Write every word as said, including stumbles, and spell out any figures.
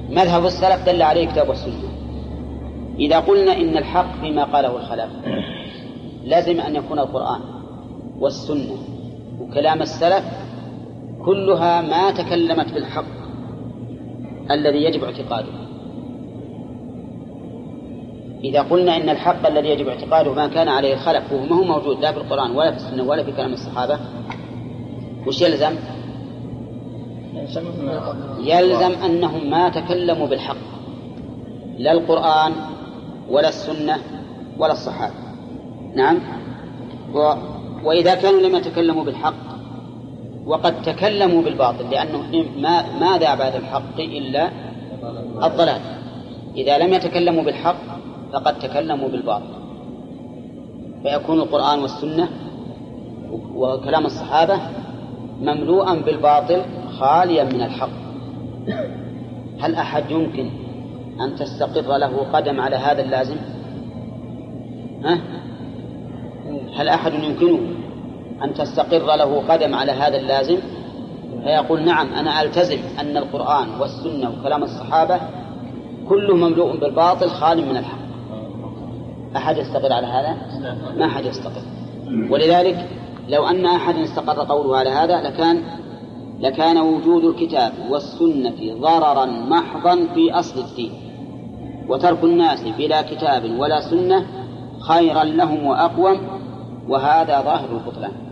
مذهب السلف دل عليه كتاب والسنة. إذا قلنا إن الحق فيما قاله الخلف لازم أن يكون القرآن والسنة وكلام السلف كلها ما تكلمت بالحق الذي يجب اعتقاده. إذا قلنا إن الحق الذي يجب اعتقاده ما كان عليه الخلف وما هو موجود لا في القرآن ولا في السنة ولا في كلام الصحابة، وش يلزم؟ يلزم أنهم ما تكلموا بالحق، لا القرآن ولا السنة ولا الصحابة. نعم. و... وإذا كانوا لم يتكلموا بالحق وقد تكلموا بالباطل، لأنه ما ماذا بعد الحق إلا الضلال. إذا لم يتكلموا بالحق فقد تكلموا بالباطل، فيكون القرآن والسنة وكلام الصحابة مملوءا بالباطل خاليا من الحق. هل أحد يمكن أن تستقر له قدم على هذا اللازم؟ ها؟ هل أحد يمكنه أن تستقر له قدم على هذا اللازم فيقول نعم أنا ألتزم أن القرآن والسنة وكلام الصحابة كله مملوء بالباطل خال من الحق؟ أحد يستقر على هذا؟ ما أحد يستقر. ولذلك لو أن أحد استقر قوله على هذا لكان لكان وجود الكتاب والسنة ضررا محضا في أصل الدين، وترك الناس بلا كتاب ولا سنة خيرا لهم وأقوم، وهذا ظاهر البطلان.